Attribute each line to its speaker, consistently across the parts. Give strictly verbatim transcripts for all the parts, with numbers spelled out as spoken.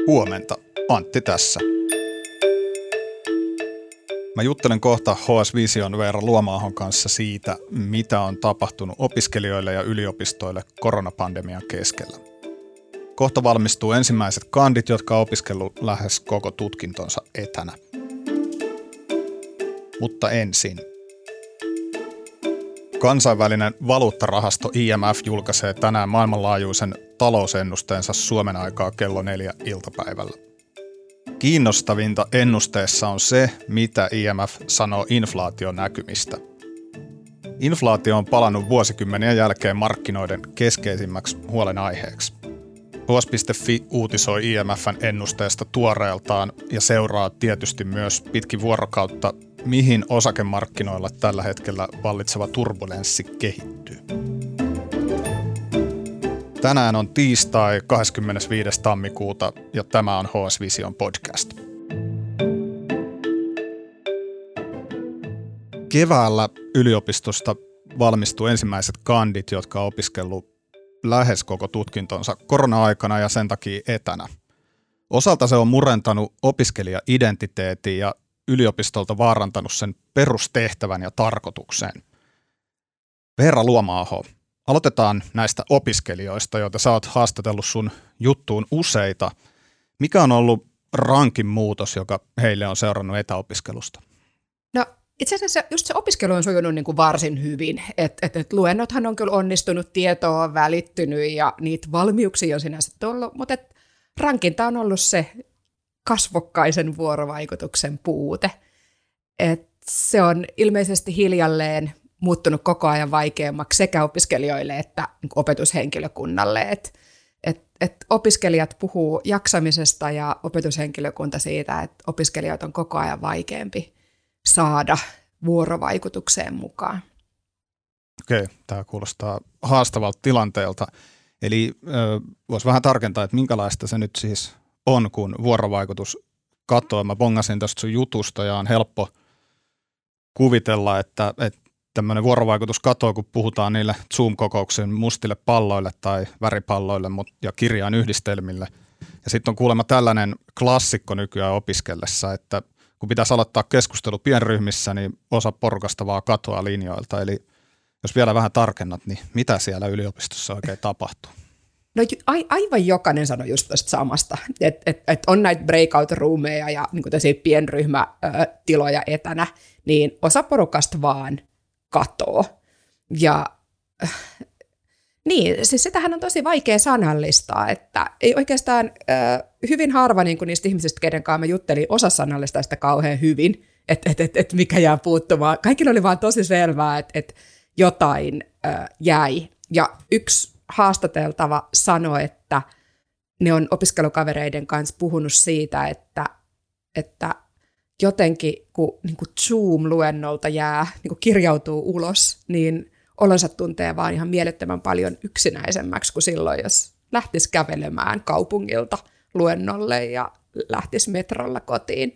Speaker 1: Huomenta, Antti tässä. Mä juttelen kohta H S Vision Veera Luomaahon kanssa siitä, mitä on tapahtunut opiskelijoille ja yliopistoille koronapandemian keskellä. Kohta valmistuu ensimmäiset kandit, jotka on opiskellut lähes koko tutkintonsa etänä. Mutta ensin. Kansainvälinen valuuttarahasto I M F julkaisee tänään maailmanlaajuisen talousennusteensa Suomen aikaa kello neljä iltapäivällä. Kiinnostavinta ennusteessa on se, mitä I M F sanoo inflaation näkymistä. Inflaatio on palannut vuosikymmenien jälkeen markkinoiden keskeisimmäksi huolenaiheeksi. H S piste F I uutisoi I M F:n ennusteesta tuoreeltaan ja seuraa tietysti myös pitkin vuorokautta, mihin osakemarkkinoilla tällä hetkellä vallitseva turbulenssi kehittyy. Tänään on tiistai kahdeskymmenesviides tammikuuta ja tämä on H S Vision podcast. Keväällä yliopistosta valmistui ensimmäiset kandit, jotka on opiskellut lähes koko tutkintonsa korona-aikana ja sen takia etänä. Osalta se on murentanut opiskelija-identiteetin ja yliopistolta vaarantanut sen perustehtävän ja tarkoituksen. Veera Luomaaho, aloitetaan näistä opiskelijoista, joita sä oot haastatellut sun juttuun useita. Mikä on ollut rankin muutos, joka heille on seurannut etäopiskelusta?
Speaker 2: No itse asiassa just se opiskelu on sujunut niin kuin varsin hyvin. Et, et, et luennothan on kyllä onnistunut, tietoa on välittynyt ja niitä valmiuksia on sinänsä tullut, mutta et rankinta on ollut se kasvokkaisen vuorovaikutuksen puute. Et se on ilmeisesti hiljalleen muuttunut koko ajan vaikeammaksi sekä opiskelijoille että niin kuin opetushenkilökunnalle. Et, et, et opiskelijat puhuu jaksamisesta ja opetushenkilökunta siitä, että opiskelijat on koko ajan vaikeampi saada vuorovaikutukseen mukaan.
Speaker 1: Okei, tämä kuulostaa haastavalta tilanteelta. Eli äh, voisi vähän tarkentaa, että minkälaista se nyt siis on, kun vuorovaikutus katoaa. Mä bongasin tästä sun jutusta ja on helppo kuvitella, että, että tämmöinen vuorovaikutus katoaa, kun puhutaan niille Zoom-kokouksen mustille palloille tai väripalloille ja kirjaan yhdistelmille. Ja sitten on kuulemma tällainen klassikko nykyään opiskellessa, että kun pitäisi aloittaa keskustelu pienryhmissä, niin osa porukasta vaan katoaa linjoilta. Eli jos vielä vähän tarkennat, niin mitä siellä yliopistossa oikein tapahtuu?
Speaker 2: No aivan jokainen sanoi just tästä samasta, että et, et on näitä breakout-roomeja ja niin tämmöisiä pienryhmätiloja etänä, niin osa porukasta vaan katoo. Ja äh, niin, siis sitähän on tosi vaikea sanallistaa, että ei oikeastaan äh, hyvin harva niin kuin niistä ihmisistä, kenen kanssa mä juttelin, osa sanallistaa sitä kauhean hyvin, että et, et, et mikä jää puuttumaan. Kaikilla oli vaan tosi selvää, että et jotain äh, jäi. Ja yksi haastateltava sanoi, että ne on opiskelukavereiden kanssa puhunut siitä, että, että jotenkin kun niin kuin Zoom-luennolta jää, niin kuin kirjautuu ulos, niin olonsa tuntee vaan ihan mielettömän paljon yksinäisemmäksi kuin silloin, jos lähtisi kävelemään kaupungilta luennolle ja lähtisi metrolla kotiin.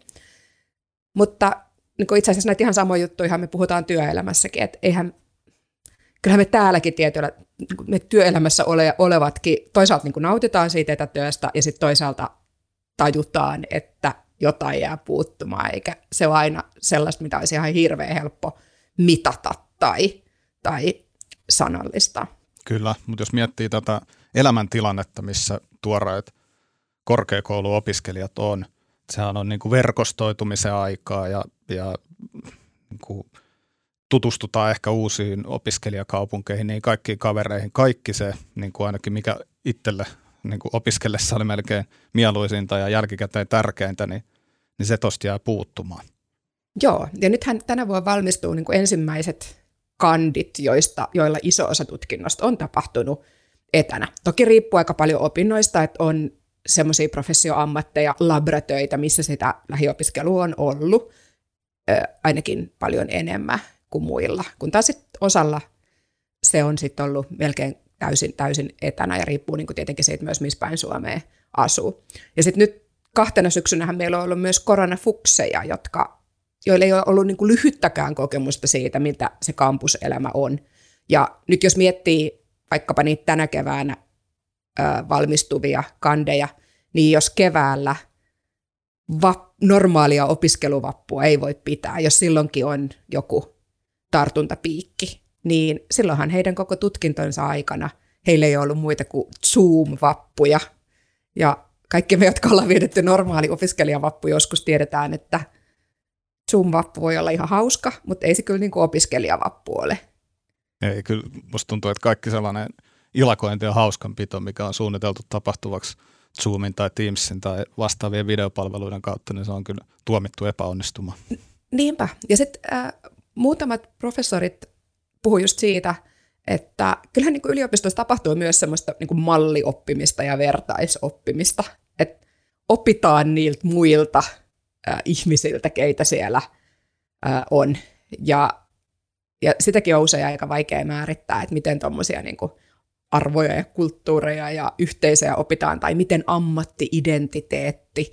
Speaker 2: Mutta niin kuin itse asiassa näitä ihan samoja juttuja me puhutaan työelämässäkin, että eihän kyllähän me täälläkin tietyllä, me työelämässä ole, olevatkin, toisaalta niin kuin nautitaan siitä etätyöstä ja sitten toisaalta tajutaan, että jotain jää puuttumaan, eikä se ole aina sellaista, mitä olisi ihan hirveän helppo mitata tai, tai sanallistaa.
Speaker 1: Kyllä, mutta jos miettii tätä elämäntilannetta, missä tuoreet korkeakouluopiskelijat on, sehän on niin kuin verkostoitumisen aikaa ja, ja niin kuin tutustutaan ehkä uusiin opiskelijakaupunkeihin, niin kaikkiin kavereihin, kaikki se niin kuin ainakin mikä itselle niin kuin opiskellessa oli melkein mieluisinta ja jälkikäteen tärkeintä, niin, niin se tosta jää puuttumaan.
Speaker 2: Joo, ja nythän tänä vuonna valmistuu niin kuin ensimmäiset kandit, joista, joilla iso osa tutkinnosta on tapahtunut etänä. Toki riippuu aika paljon opinnoista, että on semmoisia professioammatteja, labratöitä, missä sitä lähiopiskelua on ollut ö, ainakin paljon enemmän kuin muilla, kun taas sit osalla se on sitten ollut melkein täysin, täysin etänä ja riippuu niin kuin tietenkin siitä myös, missä päin Suomeen asuu. Ja sitten nyt kahtena syksynähän meillä on ollut myös koronafukseja, jotka, joilla ei ole ollut niin kuin lyhyttäkään kokemusta siitä, mitä se kampuselämä on. Ja nyt jos miettii vaikkapa niitä tänä keväänä ö, valmistuvia kandeja, niin jos keväällä va- normaalia opiskeluvappua ei voi pitää, jos silloinkin on joku tartuntapiikki, niin silloinhan heidän koko tutkintonsa aikana heillä ei ollut muita kuin Zoom-vappuja. Ja kaikki me, jotka ollaan vietetty normaali opiskelijavappu, joskus tiedetään, että Zoom-vappu voi olla ihan hauska, mutta ei se kyllä niin kuin opiskelijavappu ole.
Speaker 1: Ei, kyllä musta tuntuu, että kaikki sellainen ilakointi ja hauskanpito, mikä on suunniteltu tapahtuvaksi Zoomin tai Teamsin tai vastaavien videopalveluiden kautta, niin se on kyllä tuomittu epäonnistumaan.
Speaker 2: Niinpä. Ja sitten äh, muutamat professorit puhuu just siitä, että kyllähän niin kuin yliopistossa tapahtuu myös semmoista niin kuin mallioppimista ja vertaisoppimista, että opitaan niiltä muilta äh, ihmisiltä, keitä siellä äh, on. Ja, ja sitäkin on usein aika vaikea määrittää, että miten tuommoisia niin kuin arvoja ja kulttuureja ja yhteisöjä opitaan, tai miten ammatti-identiteetti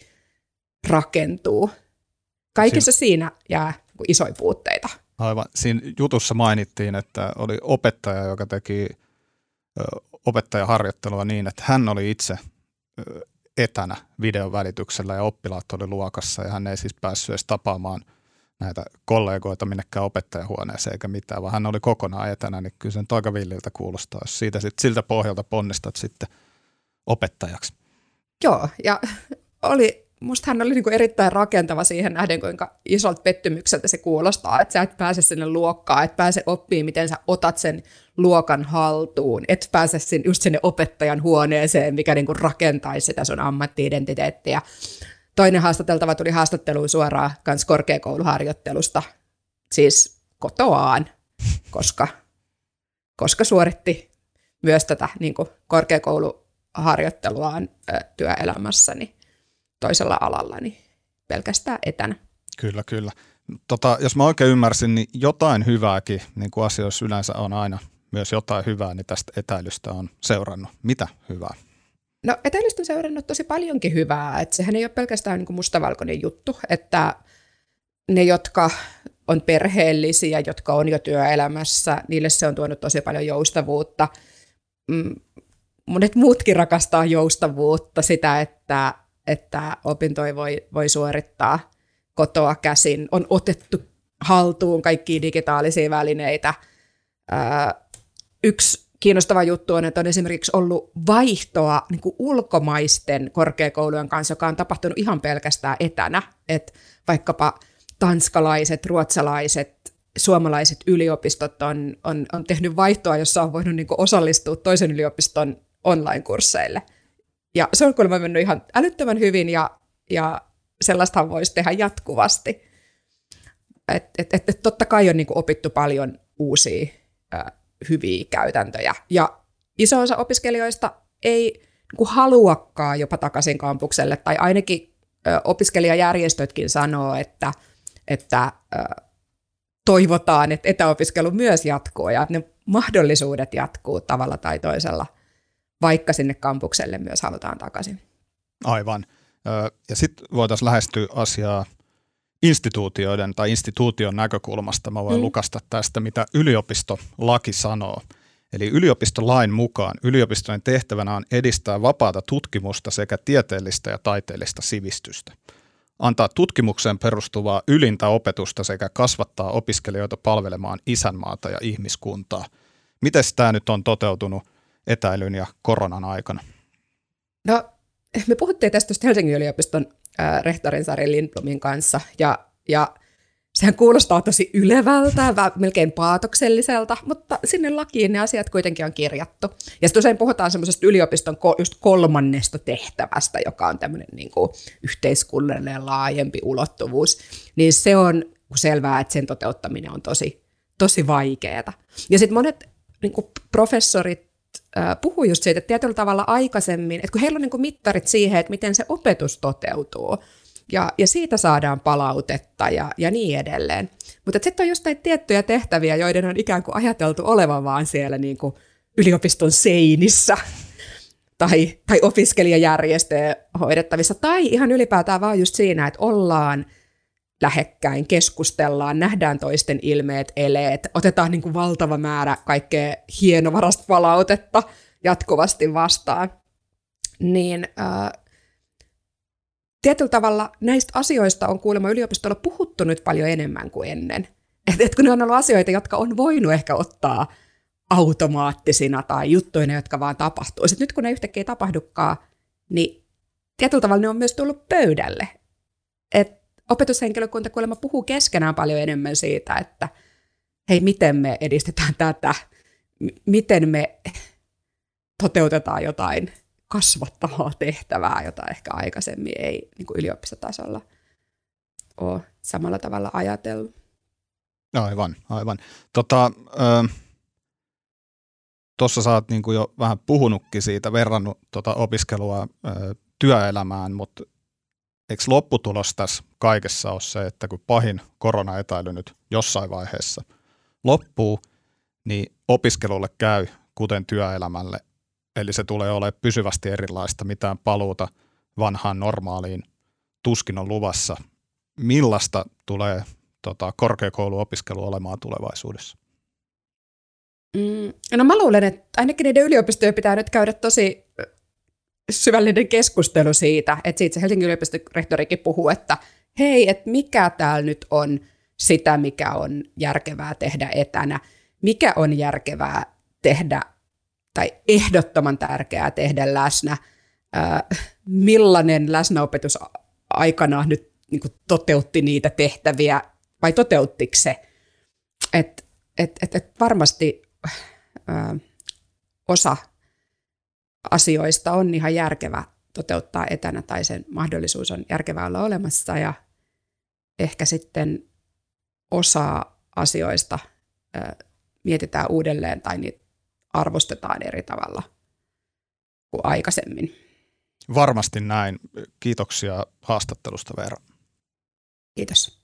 Speaker 2: rakentuu. Kaikessa siinä jää isoja puutteita.
Speaker 1: Aivan. Siinä jutussa mainittiin, että oli opettaja, joka teki ö, opettajaharjoittelua niin, että hän oli itse ö, etänä videon välityksellä ja oppilaat oli luokassa, ja hän ei siis päässyt edes tapaamaan näitä kollegoita minnekään opettajahuoneeseen eikä mitään, vaan hän oli kokonaan etänä, niin kyllä sen aika villiltä kuulostaa, jos siitä sit, siltä pohjalta ponnistat sitten opettajaksi.
Speaker 2: Joo, ja oli, musta hän oli niinku erittäin rakentava siihen nähden, kuinka isolta pettymykseltä se kuulostaa, että sä et pääse sinne luokkaan, et pääse oppimaan, miten sä otat sen luokan haltuun, et pääse sinne, just sinne opettajan huoneeseen, mikä niinku rakentaisi sitä sun ammatti-identiteettiä. Toinen haastateltava tuli haastatteluun suoraan kans korkeakouluharjoittelusta, siis kotoaan, koska, koska suoritti myös tätä niin kuin korkeakouluharjoitteluaan ö, työelämässäni toisella alalla, niin pelkästään etänä.
Speaker 1: Kyllä, kyllä. Tota, jos mä oikein ymmärsin, niin jotain hyvääkin, niin kuin asioissa yleensä on aina myös jotain hyvää, niin tästä etäilystä on seurannut. Mitä hyvää?
Speaker 2: No etäilystä on seurannut tosi paljonkin hyvää, että sehän ei ole pelkästään niin kuin mustavalkoinen juttu, että ne, jotka on perheellisiä, jotka on jo työelämässä, niille se on tuonut tosi paljon joustavuutta. Monet muutkin rakastaa joustavuutta, sitä, että, että opintoja voi, voi suorittaa kotoa käsin, on otettu haltuun kaikkia digitaalisia välineitä. Yksi kiinnostava juttu on, että on esimerkiksi ollut vaihtoa niin kuin ulkomaisten korkeakoulujen kanssa, joka on tapahtunut ihan pelkästään etänä. Että vaikkapa tanskalaiset, ruotsalaiset, suomalaiset yliopistot on, on, on tehnyt vaihtoa, jossa on voinut niin kuin osallistua toisen yliopiston online-kursseille. Ja se on kuulemma mennyt ihan älyttömän hyvin, ja, ja sellaistahan voisi tehdä jatkuvasti. Et, et, et, et totta kai on niin kuin opittu paljon uusia ää, hyviä käytäntöjä. Ja iso osa opiskelijoista ei niin kuin haluakaan jopa takaisin kampukselle, tai ainakin ö, opiskelijajärjestötkin sanoo, että, että ö, toivotaan, että etäopiskelu myös jatkuu, ja että ne mahdollisuudet jatkuu tavalla tai toisella, vaikka sinne kampukselle myös halutaan takaisin. Aivan.
Speaker 1: Ja sitten voitaisiin lähestyä asiaa instituutioiden tai instituution näkökulmasta. Mä voin mm. lukasta tästä, mitä yliopistolaki sanoo. Eli yliopistolain mukaan yliopistojen tehtävänä on edistää vapaata tutkimusta sekä tieteellistä ja taiteellista sivistystä, antaa tutkimukseen perustuvaa ylintä opetusta sekä kasvattaa opiskelijoita palvelemaan isänmaata ja ihmiskuntaa. Miten tämä nyt on toteutunut etäilyn ja koronan aikana?
Speaker 2: No, me puhuttiin tästä Helsingin yliopiston äh, rehtorin Sari Lindblomin kanssa, ja, ja sehän kuulostaa tosi ylevältä, melkein paatokselliselta, mutta sinne lakiin ne asiat kuitenkin on kirjattu. Ja sitten usein puhutaan semmoisesta yliopiston just kolmannesta tehtävästä, joka on tämmöinen niin kuin yhteiskunnallinen laajempi ulottuvuus, niin se on selvää, että sen toteuttaminen on tosi, tosi vaikeaa. Ja sitten monet niin kuin professorit puhuu just siitä, että tietyllä tavalla aikaisemmin, että kun heillä on niin kuin mittarit siihen, että miten se opetus toteutuu, ja, ja siitä saadaan palautetta ja, ja niin edelleen. Mutta sitten on just näitä tiettyjä tehtäviä, joiden on ikään kuin ajateltu olevan vaan siellä niin kuin yliopiston seinissä tai, tai opiskelijajärjestöjen hoidettavissa, tai ihan ylipäätään vaan just siinä, että ollaan lähekkäin, keskustellaan, nähdään toisten ilmeet, eleet, otetaan niin kuin valtava määrä kaikkea hienovarasta palautetta jatkuvasti vastaan. Niin äh, tietyllä tavalla näistä asioista on kuulemma yliopistolla puhuttu nyt paljon enemmän kuin ennen. Että et kun ne on ollut asioita, jotka on voinut ehkä ottaa automaattisina tai juttuina, jotka vaan tapahtuu. Sitten nyt kun ne yhtäkkiä ei tapahdukaan, niin tietyllä tavalla ne on myös tullut pöydälle. Et opetushenkilökunta kuulemma puhuu keskenään paljon enemmän siitä, että hei, miten me edistetään tätä, m- miten me toteutetaan jotain kasvattavaa tehtävää, jota ehkä aikaisemmin ei niin kuin yliopistotasolla ole samalla tavalla ajatellut.
Speaker 1: Aivan, aivan. Tota, Tuossa sä oot niin kuin jo vähän puhunutkin siitä, verrannut tota opiskelua ö, työelämään, mutta eikö lopputulos tässä kaikessa ole se, että kun pahin koronaetäily nyt jossain vaiheessa loppuu, niin opiskelulle käy kuten työelämälle. Eli se tulee olemaan pysyvästi erilaista, mitään paluuta vanhaan normaaliin tuskin on luvassa. Millaista tulee tota, korkeakouluopiskelu olemaan tulevaisuudessa?
Speaker 2: Mm, no mä luulen, että ainakin niiden yliopistojen pitää nyt käydä tosi syvällinen keskustelu siitä, että siitä se Helsingin yliopiston rehtorikin puhuu, että hei, että mikä täällä nyt on sitä, mikä on järkevää tehdä etänä, mikä on järkevää tehdä tai ehdottoman tärkeää tehdä läsnä, äh, millainen läsnäopetus aikana nyt niin kuin toteutti niitä tehtäviä, vai toteuttiko se? Että et, et, et varmasti äh, osa asioista on ihan järkevä toteuttaa etänä, tai sen mahdollisuus on järkevää olla olemassa, ja ehkä sitten osa asioista äh, mietitään uudelleen, tai niitä arvostetaan eri tavalla kuin aikaisemmin.
Speaker 1: Varmasti näin. Kiitoksia haastattelusta, Veera.
Speaker 2: Kiitos.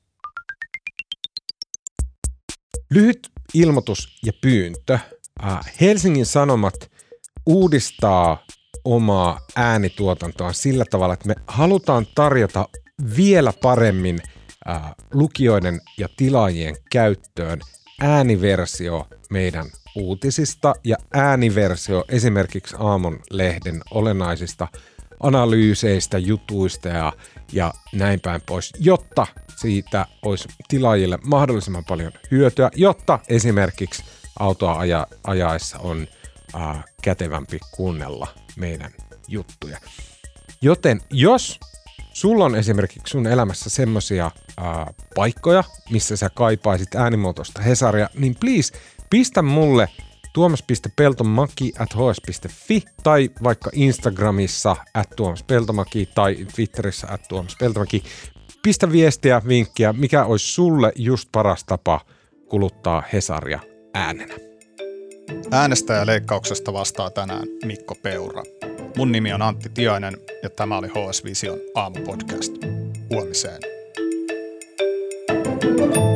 Speaker 3: Lyhyt ilmoitus ja pyyntö. Helsingin Sanomat uudistaa omaa äänituotantoa sillä tavalla, että me halutaan tarjota vielä paremmin lukijoiden ja tilaajien käyttöön ääniversio meidän uutisista ja ääniversio esimerkiksi Aamunlehden olennaisista analyyseistä, jutuista ja, ja näin päin pois, jotta siitä olisi tilaajille mahdollisimman paljon hyötyä, jotta esimerkiksi autoa aja, ajaessa on äh, kätevämpi kuunnella meidän juttuja. Joten jos sulla on esimerkiksi sun elämässä semmoisia äh, paikkoja, missä sä kaipaisit äänimuotoista Hesaria, niin please pistä mulle tuomas piste peltomaki at h s piste f i tai vaikka Instagramissa at tuomaspeltomaki tai Twitterissä at tuomaspeltomaki. Pistä viestiä, vinkkiä, mikä olisi sulle just paras tapa kuluttaa Hesaria äänenä.
Speaker 1: Äänestäjäleikkauksesta vastaa tänään Mikko Peura. Mun nimi on Antti Tiainen ja tämä oli H S Vision aamupodcast. Huomiseen.